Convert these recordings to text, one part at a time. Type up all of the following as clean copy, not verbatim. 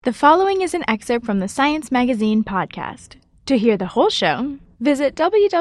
The following is an excerpt from the Science Magazine podcast. To hear the whole show, visit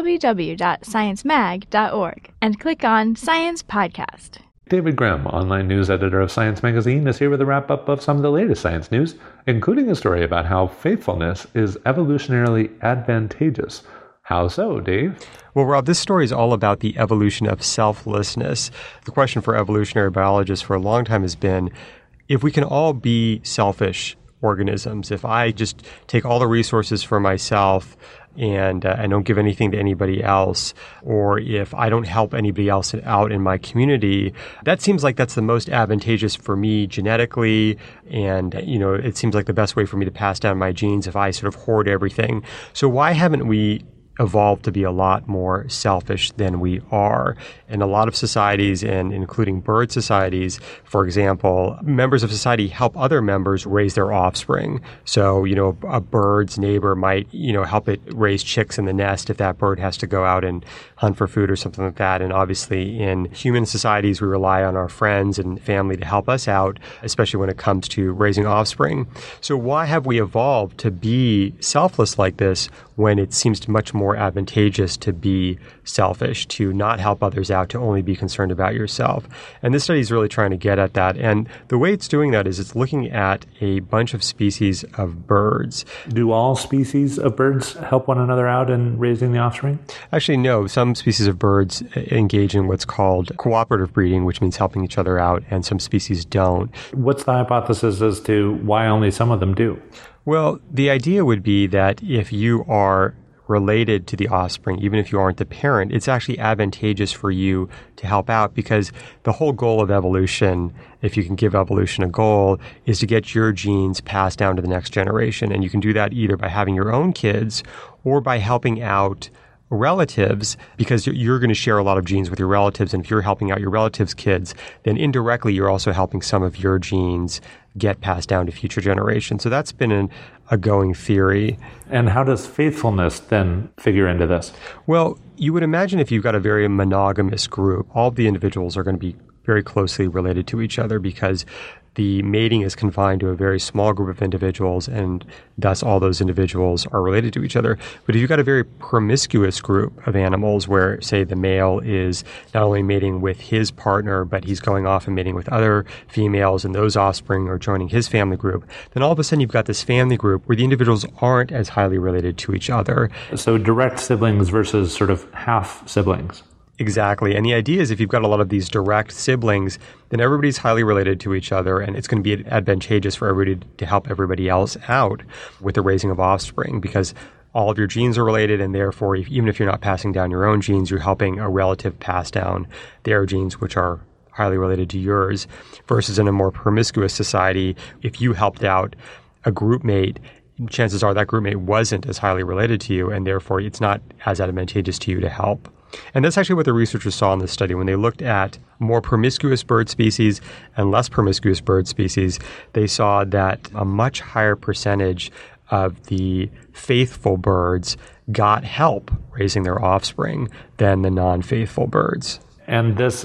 www.sciencemag.org and click on Science Podcast. David Grimm, online news editor of Science Magazine, is here with a wrap-up of some of the latest science news, including a story about how faithfulness is evolutionarily advantageous. How so, Dave? Well, Rob, this story is all about the evolution of selflessness. The question for evolutionary biologists for a long time has been, if we can all be selfish organisms, if I just take all the resources for myself and I don't give anything to anybody else, or if I don't help anybody else out in my community, that seems like that's the most advantageous for me genetically. And, it seems like the best way for me to pass down my genes if I sort of hoard everything. So why haven't we evolved to be a lot more selfish than we are? In a lot of societies, and including bird societies, for example, members of society help other members raise their offspring. So, a bird's neighbor might, help it raise chicks in the nest if that bird has to go out and hunt for food or something like that. And obviously in human societies, we rely on our friends and family to help us out, especially when it comes to raising offspring. So why have we evolved to be selfless like this when it seems much more advantageous to be selfish, to not help others out, to only be concerned about yourself? And this study is really trying to get at that. And the way it's doing that is it's looking at a bunch of species of birds. Do all species of birds help one another out in raising the offspring? Actually, no. Some species of birds engage in what's called cooperative breeding, which means helping each other out, and some species don't. What's the hypothesis as to why only some of them do? Well, the idea would be that if you are related to the offspring, even if you aren't the parent, it's actually advantageous for you to help out, because the whole goal of evolution, if you can give evolution a goal, is to get your genes passed down to the next generation. And you can do that either by having your own kids or by helping out relatives, because you're going to share a lot of genes with your relatives. And if you're helping out your relatives' kids, then indirectly you're also helping some of your genes get passed down to future generations. So that's been a going theory. And how does faithfulness then figure into this? Well, you would imagine if you've got a very monogamous group, all of the individuals are going to be very closely related to each other, because the mating is confined to a very small group of individuals, and thus all those individuals are related to each other. But if you've got a very promiscuous group of animals where, say, the male is not only mating with his partner, but he's going off and mating with other females, and those offspring are joining his family group, then all of a sudden you've got this family group where the individuals aren't as highly related to each other. So direct siblings versus sort of half siblings. Exactly. And the idea is if you've got a lot of these direct siblings, then everybody's highly related to each other, and it's going to be advantageous for everybody to help everybody else out with the raising of offspring, because all of your genes are related, and therefore, even if you're not passing down your own genes, you're helping a relative pass down their genes, which are highly related to yours. Versus in a more promiscuous society, if you helped out a group mate, chances are that group mate wasn't as highly related to you, and therefore it's not as advantageous to you to help. And that's actually what the researchers saw in this study. When they looked at more promiscuous bird species and less promiscuous bird species, they saw that a much higher percentage of the faithful birds got help raising their offspring than the non-faithful birds. And this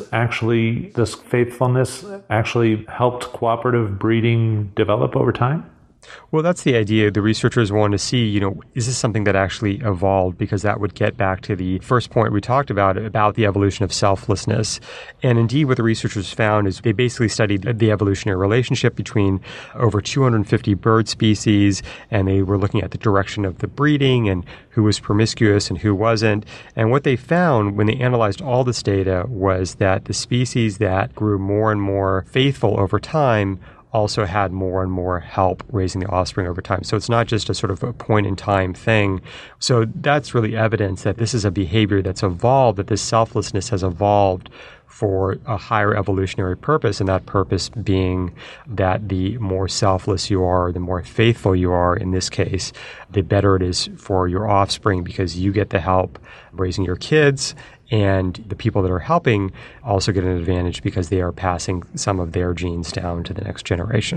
faithfulness actually helped cooperative breeding develop over time? Well, that's the idea. The researchers want to see, is this something that actually evolved? Because that would get back to the first point we talked about the evolution of selflessness. And indeed, what the researchers found is they basically studied the evolutionary relationship between over 250 bird species, and they were looking at the direction of the breeding and who was promiscuous and who wasn't. And what they found when they analyzed all this data was that the species that grew more and more faithful over time also had more and more help raising the offspring over time. So it's not just a sort of a point-in-time thing. So that's really evidence that this is a behavior that's evolved, that this selflessness has evolved for a higher evolutionary purpose, and that purpose being that the more selfless you are, the more faithful you are, in this case, the better it is for your offspring, because you get the help raising your kids, and the people that are helping also get an advantage because they are passing some of their genes down to the next generation.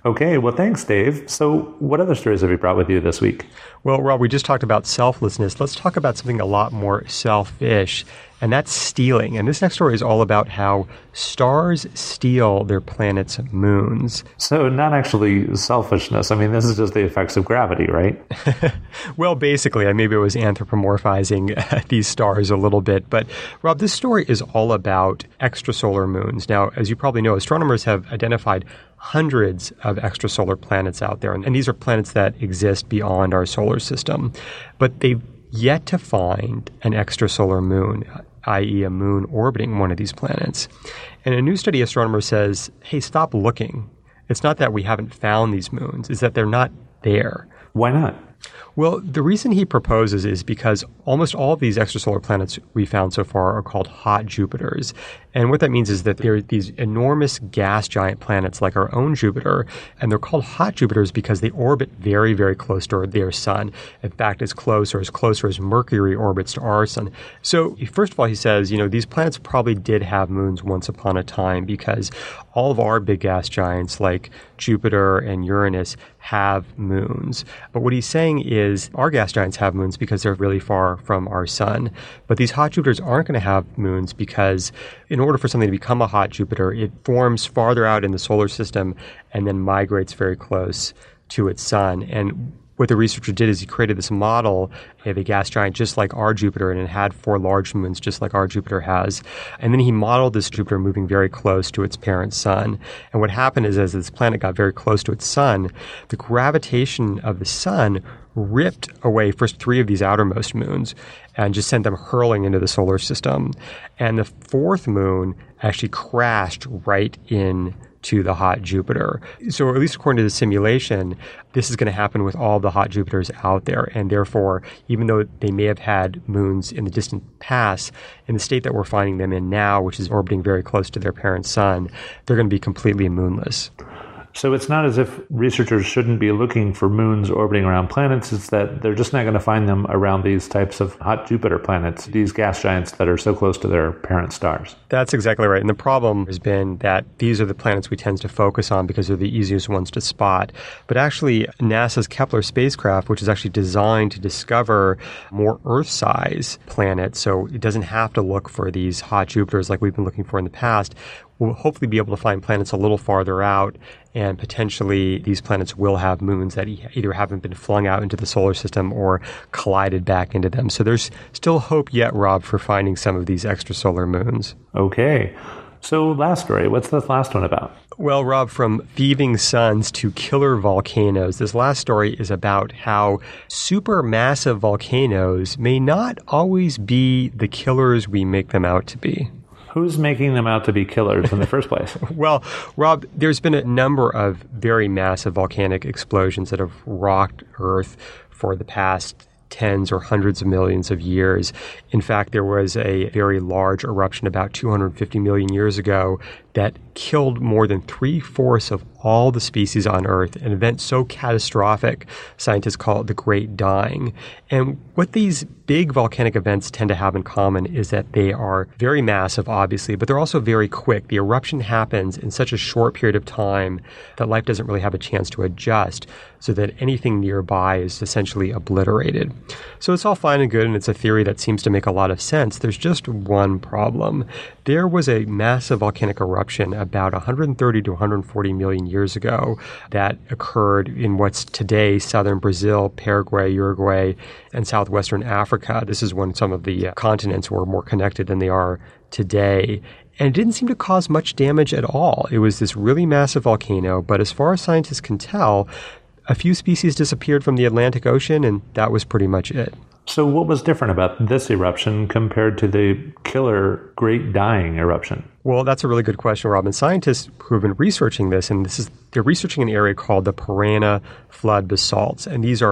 Okay, well, thanks, Dave. So what other stories have you brought with you this week? Well, Rob, we just talked about selflessness. Let's talk about something a lot more selfish, and that's stealing. And this next story is all about how stars steal their planets' moons. So not actually selfishness. I mean, this is just the effects of gravity, right? Well, basically, maybe it was anthropomorphizing these stars a little bit. But, Rob, this story is all about extrasolar moons. Now, as you probably know, astronomers have identified hundreds of extrasolar planets out there. And these are planets that exist beyond our solar system. But they've yet to find an extrasolar moon, i.e. a moon orbiting one of these planets. And a new study astronomer says, hey, stop looking. It's not that we haven't found these moons, it's that they're not there. Why not? Well, the reason he proposes is because almost all of these extrasolar planets we found so far are called hot Jupiters. And what that means is that they're these enormous gas giant planets like our own Jupiter, and they're called hot Jupiters because they orbit very, very close to their sun. In fact, as closer as Mercury orbits to our sun. So first of all, he says, these planets probably did have moons once upon a time because all of our big gas giants like Jupiter and Uranus have moons. But what he's saying is our gas giants have moons because they're really far from our sun. But these hot Jupiters aren't going to have moons because in order for something to become a hot Jupiter, it forms farther out in the solar system and then migrates very close to its sun. And what the researcher did is he created this model of a gas giant just like our Jupiter, and it had 4 large moons just like our Jupiter has. And then he modeled this Jupiter moving very close to its parent sun. And what happened is as this planet got very close to its sun, the gravitation of the sun ripped away first 3 of these outermost moons and just sent them hurling into the solar system. And the 4th moon actually crashed right into the hot Jupiter. So at least according to the simulation, this is going to happen with all the hot Jupiters out there. And therefore, even though they may have had moons in the distant past, in the state that we're finding them in now, which is orbiting very close to their parent sun, they're going to be completely moonless. So it's not as if researchers shouldn't be looking for moons orbiting around planets. It's that they're just not going to find them around these types of hot Jupiter planets, these gas giants that are so close to their parent stars. That's exactly right. And the problem has been that these are the planets we tend to focus on because they're the easiest ones to spot. But actually, NASA's Kepler spacecraft, which is actually designed to discover more Earth-size planets, so it doesn't have to look for these hot Jupiters like we've been looking for in the past, we'll hopefully be able to find planets a little farther out, and potentially these planets will have moons that either haven't been flung out into the solar system or collided back into them. So there's still hope yet, Rob, for finding some of these extrasolar moons. Okay. So last story, what's this last one about? Well, Rob, from thieving suns to killer volcanoes, this last story is about how supermassive volcanoes may not always be the killers we make them out to be. Who's making them out to be killers in the first place? Well, Rob, there's been a number of very massive volcanic explosions that have rocked Earth for the past tens or hundreds of millions of years. In fact, there was a very large eruption about 250 million years ago that killed more than 3/4 of all the species on Earth, an event so catastrophic, scientists call it the Great Dying. And what these big volcanic events tend to have in common is that they are very massive, obviously, but they're also very quick. The eruption happens in such a short period of time that life doesn't really have a chance to adjust, so that anything nearby is essentially obliterated. So it's all fine and good, and it's a theory that seems to make a lot of sense. There's just one problem. There was a massive volcanic eruption about 130 to 140 million years ago that occurred in what's today southern Brazil, Paraguay, Uruguay, and southwestern Africa. This is when some of the continents were more connected than they are today. And it didn't seem to cause much damage at all. It was this really massive volcano, but as far as scientists can tell, a few species disappeared from the Atlantic Ocean, and that was pretty much it. So what was different about this eruption compared to the killer Great Dying eruption? Well, that's a really good question, Robin. Scientists who have been researching this, and they're researching an area called the Parana flood basalts. And these are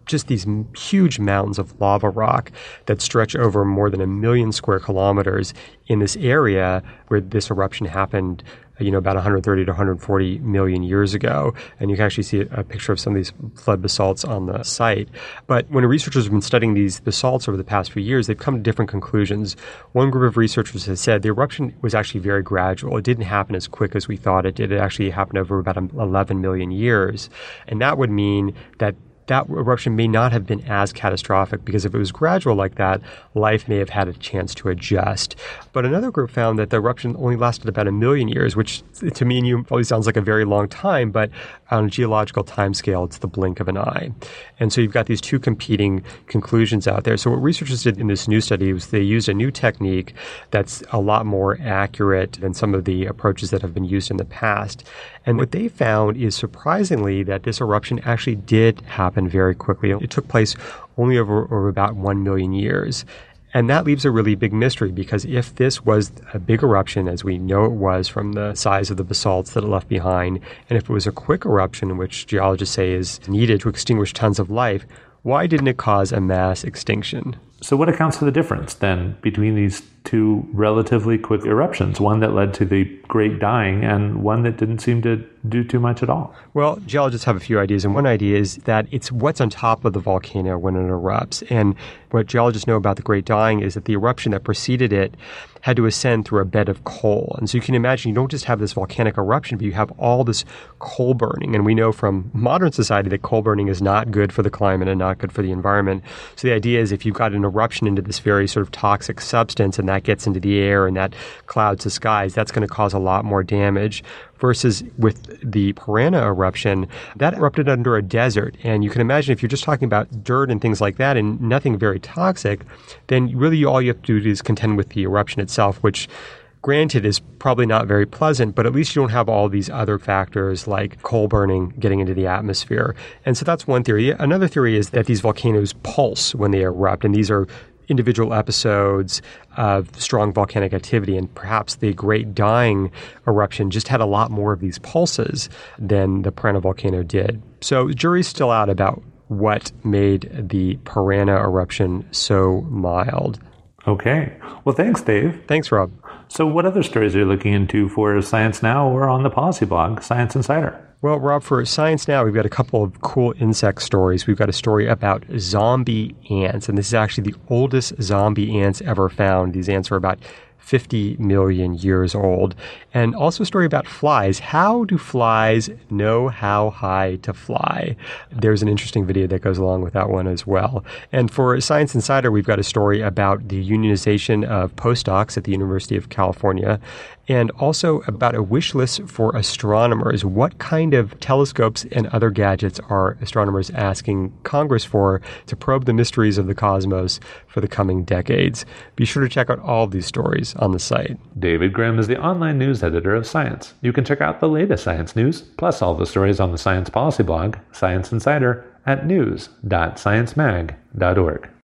just these huge mountains of lava rock that stretch over more than 1 million square kilometers in this area where this eruption happened about 130 to 140 million years ago. And you can actually see a picture of some of these flood basalts on the site. But when researchers have been studying these basalts over the past few years, they've come to different conclusions. One group of researchers has said the eruption was actually very gradual. It didn't happen as quick as we thought it did. It actually happened over about 11 million years. And that would mean that eruption may not have been as catastrophic, because if it was gradual like that, life may have had a chance to adjust. But another group found that the eruption only lasted about 1 million years, which to me and you probably sounds like a very long time, but on a geological timescale, it's the blink of an eye. And so you've got these two competing conclusions out there. So what researchers did in this new study was they used a new technique that's a lot more accurate than some of the approaches that have been used in the past. And what they found is, surprisingly, that this eruption actually did happen very quickly. It took place only over about 1 million years. And that leaves a really big mystery, because if this was a big eruption, as we know it was from the size of the basalts that it left behind, and if it was a quick eruption, which geologists say is needed to extinguish tons of life, why didn't it cause a mass extinction? So what accounts for the difference then between these two relatively quick eruptions, one that led to the Great Dying and one that didn't seem to do too much at all? Well, geologists have a few ideas, and one idea is that it's what's on top of the volcano when it erupts. And what geologists know about the Great Dying is that the eruption that preceded it had to ascend through a bed of coal. And so you can imagine you don't just have this volcanic eruption, but you have all this coal burning. And we know from modern society that coal burning is not good for the climate and not good for the environment. So the idea is if you've got an eruption into this very sort of toxic substance and that gets into the air and that clouds the skies, that's going to cause a lot more damage. Versus with the Parana eruption, that erupted under a desert. And you can imagine if you're just talking about dirt and things like that and nothing very toxic, then really all you have to do is contend with the eruption itself, which granted is probably not very pleasant, but at least you don't have all these other factors like coal burning getting into the atmosphere. And so that's one theory. Another theory is that these volcanoes pulse when they erupt, and these are individual episodes of strong volcanic activity, and perhaps the Great Dying eruption just had a lot more of these pulses than the Parana volcano did. So the jury's still out about what made the Parana eruption so mild. Okay. Well, thanks, Dave. Thanks, Rob. So what other stories are you looking into for Science Now or on the policy blog, Science Insider? Well, Rob, for Science Now, we've got a couple of cool insect stories. We've got a story about zombie ants, and this is actually the oldest zombie ants ever found. These ants are about 50 million years old. And also a story about flies. How do flies know how high to fly? There's an interesting video that goes along with that one as well. And for Science Insider, we've got a story about the unionization of postdocs at the University of California, and also about a wish list for astronomers. What kind of telescopes and other gadgets are astronomers asking Congress for to probe the mysteries of the cosmos for the coming decades? Be sure to check out all of these stories on the site. David Grimm is the online news editor of Science. You can check out the latest science news, plus all the stories on the Science Policy blog, Science Insider, at news.sciencemag.org.